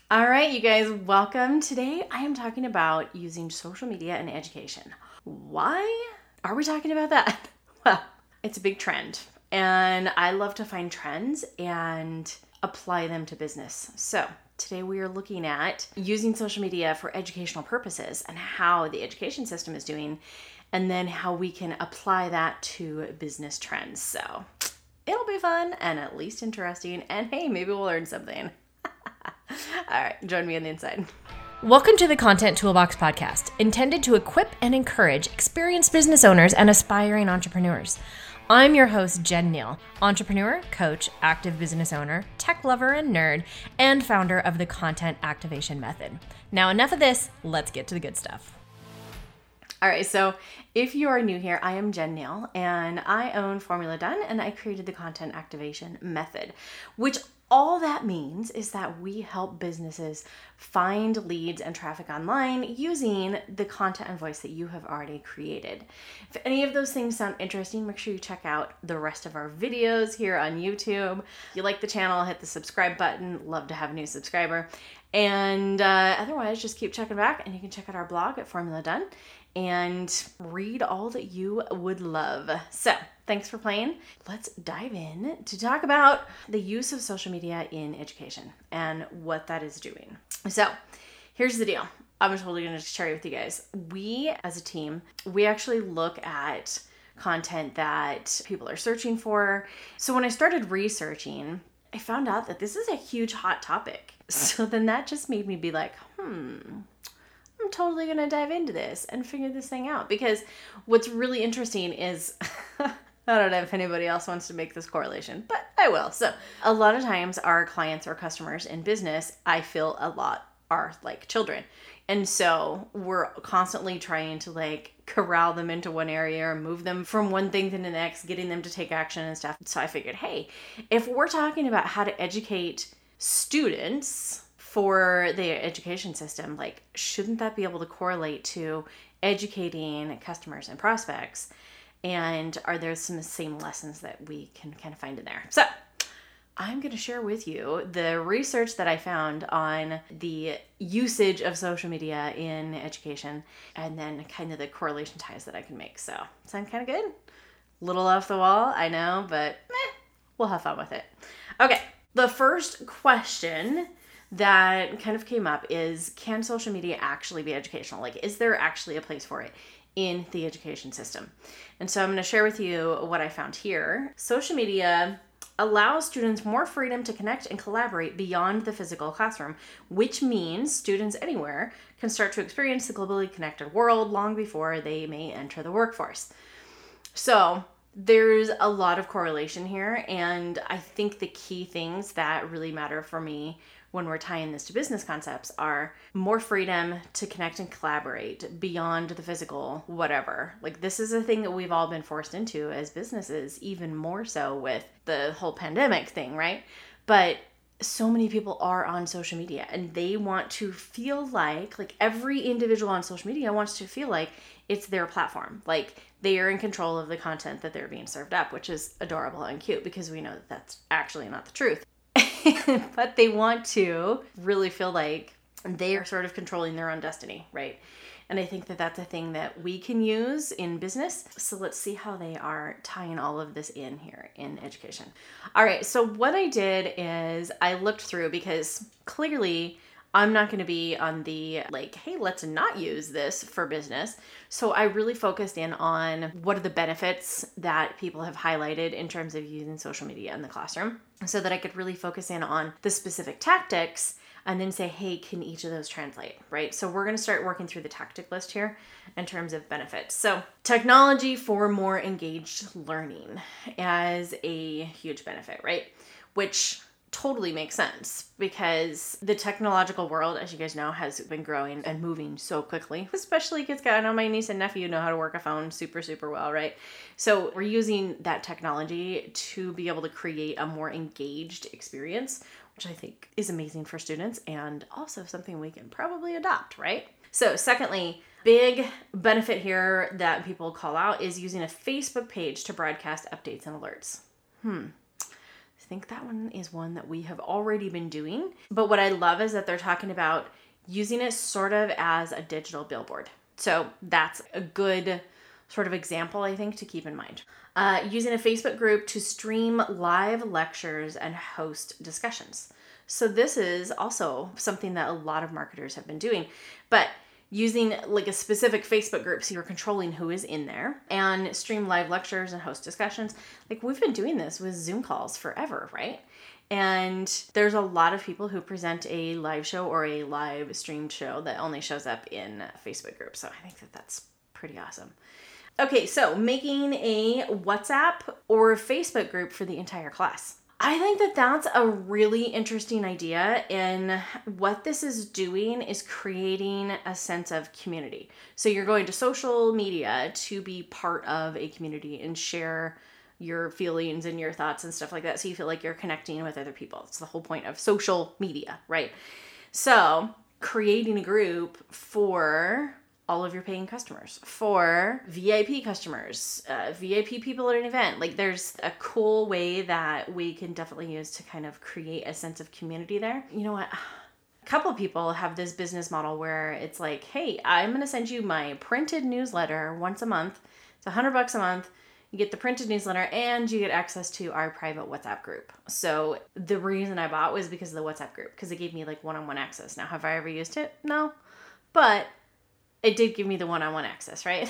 All right, you guys, welcome. Today I am talking about using social media in education. Why are we talking about that? Well, it's a big trend, and I love to find trends and apply them to business. So, today we are looking at using social media for educational purposes and how the education system is doing, and then how we can apply that to business trends. So, it'll be fun and at least interesting, and hey, maybe we'll learn something. All right, join me on the inside. Welcome to the Content Toolbox podcast, intended to equip and encourage experienced business owners and aspiring entrepreneurs. I'm your host, Jen Neal, entrepreneur, coach, active business owner, tech lover and nerd, and founder of the Content Activation Method. Now, enough of this, let's get to the good stuff. All right, so if you are new here, I am Jen Neal, and I own Formula Done, and I created the Content Activation Method, which all that means is that we help businesses find leads and traffic online using the content and voice that you have already created. If any of those things sound interesting, make sure you check out the rest of our videos here on YouTube. If you like the channel, hit the subscribe button. Love to have a new subscriber. And otherwise, just keep checking back, and you can check out our blog at Formula Done and read all that you would love. So, thanks for playing. Let's dive in to talk about the use of social media in education and what that is doing. So, here's the deal. I'm totally going to share it with you guys. We, as a team, we actually look at content that people are searching for. So, when I started researching, I found out that this is a huge hot topic. So then that just made me be like, I'm totally going to dive into this and figure this thing out. Because what's really interesting is, I don't know if anybody else wants to make this correlation, but I will. So a lot of times our clients or customers in business, I feel a lot are like children. And so we're constantly trying to corral them into one area or move them from one thing to the next, getting them to take action and stuff. So I figured, hey, if we're talking about how to educate students for the education system, shouldn't that be able to correlate to educating customers and prospects? And are there some same lessons that we can kind of find in there? So I'm going to share with you the research that I found on the usage of social media in education, and then kind of the correlation ties that I can make. So, sound kind of good? Little off the wall, I know, but we'll have fun with it. Okay, the first question that kind of came up is, can social media actually be educational? Is there actually a place for it in the education system? And so I'm going to share with you what I found here. Social media allows students more freedom to connect and collaborate beyond the physical classroom, which means students anywhere can start to experience the globally connected world long before they may enter the workforce. So there's a lot of correlation here, and I think the key things that really matter for me when we're tying this to business concepts are more freedom to connect and collaborate beyond the physical whatever. This is a thing that we've all been forced into as businesses, even more so with the whole pandemic thing, right? But so many people are on social media, and they want to feel like every individual on social media wants to feel like it's their platform. They are in control of the content that they're being served up, which is adorable and cute because we know that that's actually not the truth. But they want to really feel like they are sort of controlling their own destiny, right? And I think that that's a thing that we can use in business. So let's see how they are tying all of this in here in education. All right, so what I did is I looked through, because clearly I'm not going to be on the hey, let's not use this for business. So I really focused in on what are the benefits that people have highlighted in terms of using social media in the classroom, so that I could really focus in on the specific tactics and then say, hey, can each of those translate, right? So we're going to start working through the tactic list here in terms of benefits. So technology for more engaged learning as a huge benefit, right? Which totally makes sense, because the technological world, as you guys know, has been growing and moving so quickly, especially because I know my niece and nephew know how to work a phone super, super well, right? So we're using that technology to be able to create a more engaged experience, which I think is amazing for students and also something we can probably adopt, right? So secondly, big benefit here that people call out is using a Facebook page to broadcast updates and alerts. think that one is one that we have already been doing. But what I love is that they're talking about using it sort of as a digital billboard. So that's a good sort of example, I think, to keep in mind. Using a Facebook group to stream live lectures and host discussions. So this is also something that a lot of marketers have been doing, but using like a specific Facebook group, so you're controlling who is in there, and stream live lectures and host discussions. Like, we've been doing this with Zoom calls forever, right? And there's a lot of people who present a live show or a live streamed show that only shows up in Facebook groups. So I think that that's pretty awesome. Okay, so making a WhatsApp or Facebook group for the entire class. I think that that's a really interesting idea, and what this is doing is creating a sense of community. So you're going to social media to be part of a community and share your feelings and your thoughts and stuff like that, so you feel like you're connecting with other people. It's the whole point of social media, right? So creating a group for all of your paying customers, for VIP customers, VIP people at an event. Like, there's a cool way that we can definitely use to kind of create a sense of community there. You know what? A couple of people have this business model where it's like, hey, I'm going to send you my printed newsletter once a month. It's $100 a month. You get the printed newsletter and you get access to our private WhatsApp group. So the reason I bought was because of the WhatsApp group, because it gave me like one-on-one access. Now, have I ever used it? No. But it did give me the one-on-one access, right?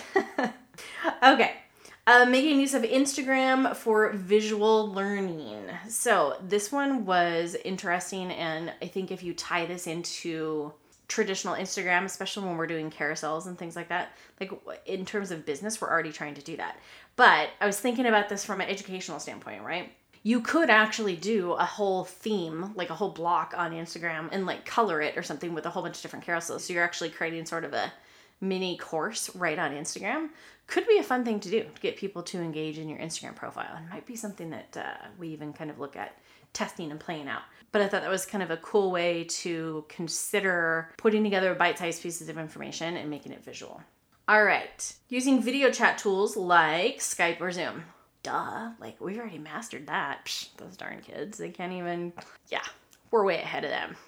Okay. Making use of Instagram for visual learning. So this one was interesting, and I think if you tie this into traditional Instagram, especially when we're doing carousels and things like that, like in terms of business, we're already trying to do that. But I was thinking about this from an educational standpoint, right? You could actually do a whole theme, like a whole block on Instagram, and like color it or something with a whole bunch of different carousels. So you're actually creating sort of a mini course right on Instagram. Could be a fun thing to do to get people to engage in your Instagram profile. It might be something that we even kind of look at testing and playing out. But I thought that was kind of a cool way to consider putting together bite-sized pieces of information and making it visual. All right, using video chat tools like Skype or Zoom. Duh, like we've already mastered that. Psh, those darn kids, they can't even, we're way ahead of them.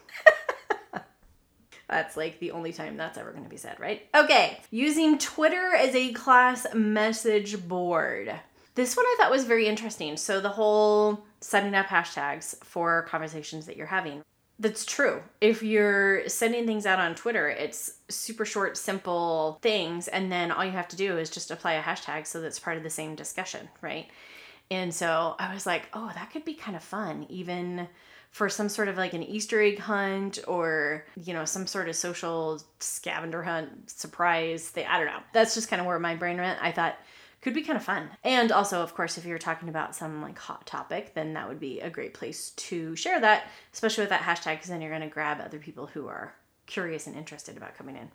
That's like the only time that's ever going to be said, right? Okay, using Twitter as a class message board. This one I thought was very interesting. So the whole setting up hashtags for conversations that you're having. That's true. If you're sending things out on Twitter, it's super short, simple things, and then all you have to do is just apply a hashtag so that's part of the same discussion, right? And so I was like, oh, that could be kind of fun, even for some sort of like an Easter egg hunt or, you know, some sort of social scavenger hunt surprise thing. I don't know. That's just kind of where my brain went. I thought could be kind of fun. And also, of course, if you're talking about some like hot topic, then that would be a great place to share that, especially with that hashtag, because then you're going to grab other people who are curious and interested about coming in.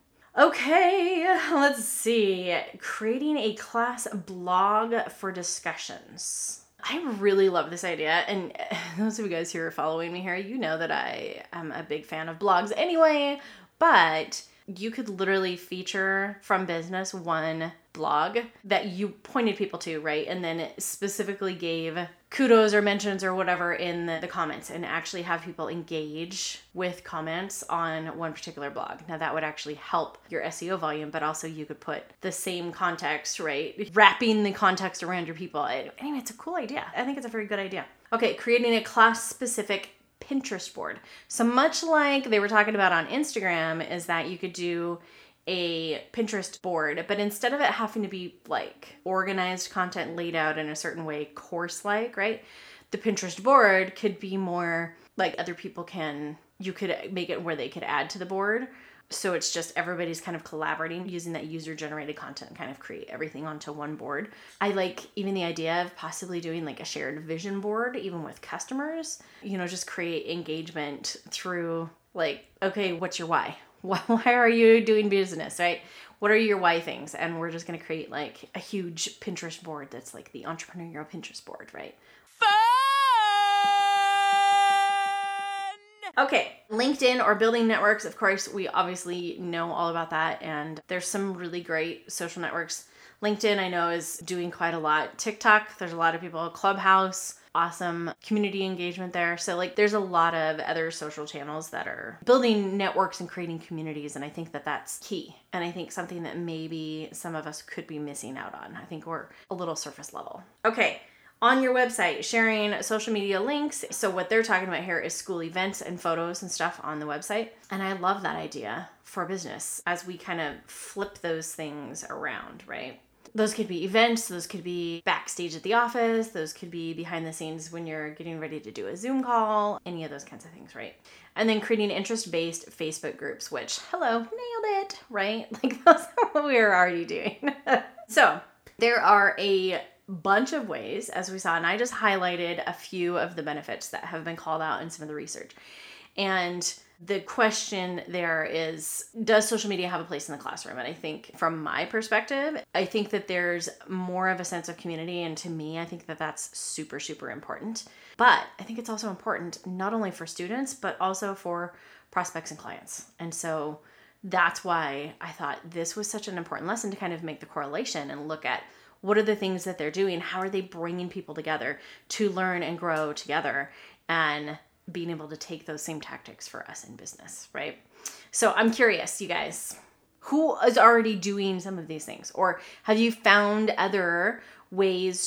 Okay, let's see. Creating a class blog for discussions. I really love this idea, and those of you guys who are following me here, you know that I am a big fan of blogs anyway, but you could literally feature from business one blog that you pointed people to, right? And then it specifically gave kudos or mentions or whatever in the comments, and actually have people engage with comments on one particular blog. Now that would actually help your SEO volume, but also you could put the same context, right? Wrapping the context around your people. Anyway, it's a cool idea. I think it's a very good idea. Okay, creating a class-specific Pinterest board. So much like they were talking about on Instagram, is that you could do a Pinterest board, but instead of it having to be like organized content laid out in a certain way, course-like, right? The Pinterest board could be more like other people you could make it where they could add to the board. So it's just everybody's kind of collaborating using that user-generated content and kind of create everything onto one board. I like even the idea of possibly doing like a shared vision board, even with customers, you know, just create engagement through like, okay, what's your why? Why are you doing business, right? What are your why things? And we're just going to create like a huge Pinterest board that's like the entrepreneurial Pinterest board, right? Fun! Okay, LinkedIn or building networks. Of course, we obviously know all about that. And there's some really great social networks. LinkedIn, I know, is doing quite a lot. TikTok, there's a lot of people. Clubhouse, awesome community engagement there. So like there's a lot of other social channels that are building networks and creating communities. And I think that that's key. And I think something that maybe some of us could be missing out on. I think we're a little surface level. Okay. On your website, sharing social media links. So what they're talking about here is school events and photos and stuff on the website. And I love that idea for business as we kind of flip those things around, right? Those could be events, those could be backstage at the office, those could be behind the scenes when you're getting ready to do a Zoom call, any of those kinds of things, right? And then creating interest-based Facebook groups, which, hello, nailed it, right? Like that's what we are already doing. So there are a bunch of ways, as we saw, and I just highlighted a few of the benefits that have been called out in some of the research. And the question there is, does social media have a place in the classroom? And I think from my perspective, I think that there's more of a sense of community. And to me, I think that that's super, super important. But I think it's also important not only for students, but also for prospects and clients. And so that's why I thought this was such an important lesson to kind of make the correlation and look at what are the things that they're doing? How are they bringing people together to learn and grow together and being able to take those same tactics for us in business, right? So I'm curious, you guys, who is already doing some of these things? Or have you found other ways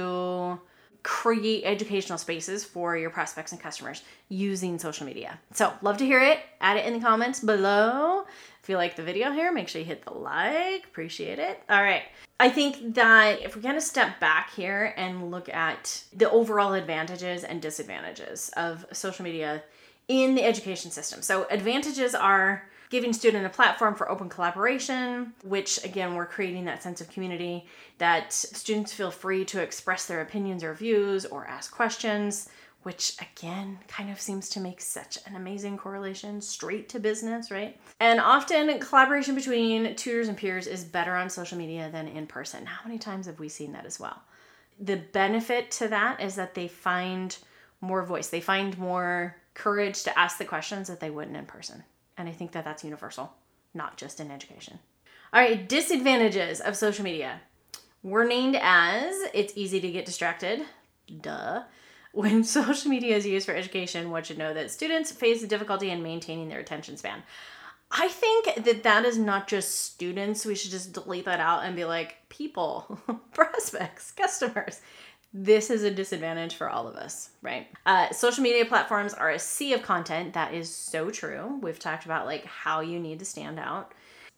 to create educational spaces for your prospects and customers using social media? So love to hear it. Add it in the comments below. If you like the video here, make sure you hit the like. Appreciate it. All right. I think that if we kind of step back here and look at the overall advantages and disadvantages of social media in the education system. So advantages are giving students a platform for open collaboration, which again, we're creating that sense of community, that students feel free to express their opinions or views or ask questions, which again, kind of seems to make such an amazing correlation straight to business, right? And often collaboration between tutors and peers is better on social media than in person. How many times have we seen that as well? The benefit to that is that they find more voice. They find more courage to ask the questions that they wouldn't in person. And I think that that's universal, not just in education. All right, disadvantages of social media. We're named as it's easy to get distracted. Duh. When social media is used for education, one should know that students face difficulty in maintaining their attention span. I think that that is not just students. We should just delete that out and be like, people, prospects, customers. This is a disadvantage for all of us, right? Social media platforms are a sea of content. That is so true. We've talked about like how you need to stand out.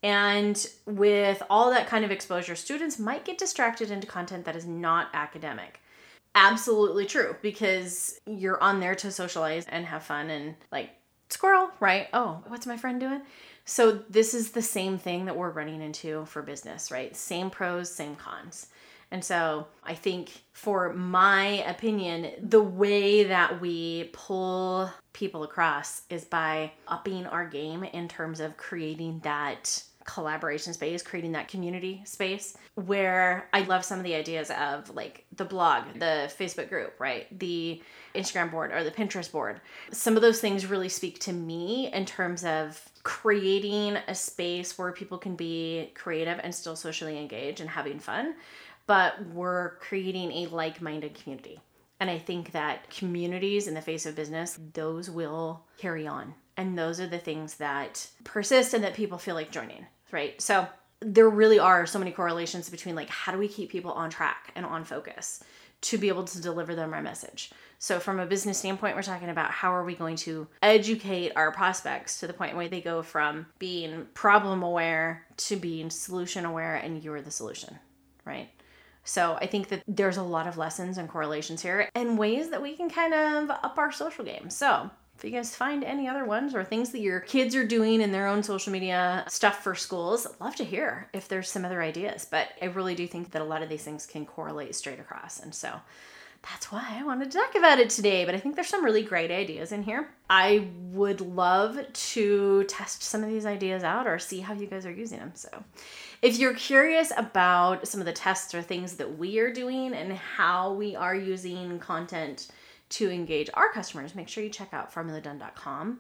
And with all that kind of exposure, students might get distracted into content that is not academic. Absolutely true, because you're on there to socialize and have fun and like squirrel, right? Oh, what's my friend doing? So this is the same thing that we're running into for business, right? Same pros, same cons. And so I think for my opinion, the way that we pull people across is by upping our game in terms of creating that collaboration space, creating that community space where I love some of the ideas of like the blog, the Facebook group, right? The Instagram board or the Pinterest board. Some of those things really speak to me in terms of creating a space where people can be creative and still socially engaged and having fun, but we're creating a like-minded community. And I think that communities in the face of business, those will carry on. And those are the things that persist and that people feel like joining, right? So there really are so many correlations between like, how do we keep people on track and on focus to be able to deliver them our message? So from a business standpoint, we're talking about how are we going to educate our prospects to the point where they go from being problem aware to being solution aware, and you're the solution, right? So I think that there's a lot of lessons and correlations here and ways that we can kind of up our social game. So if you guys find any other ones or things that your kids are doing in their own social media stuff for schools, I'd love to hear if there's some other ideas. But I really do think that a lot of these things can correlate straight across. And so that's why I wanted to talk about it today. But I think there's some really great ideas in here. I would love to test some of these ideas out or see how you guys are using them. So if you're curious about some of the tests or things that we are doing and how we are using content to engage our customers, make sure you check out formuladone.com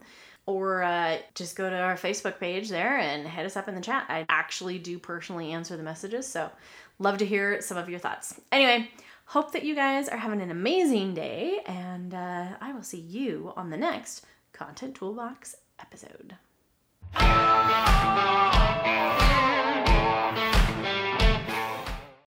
or just go to our Facebook page there and hit us up in the chat. I actually do personally answer the messages, so love to hear some of your thoughts. Anyway, Hope that you guys are having an amazing day, and I will see you on the next Content Toolbox episode.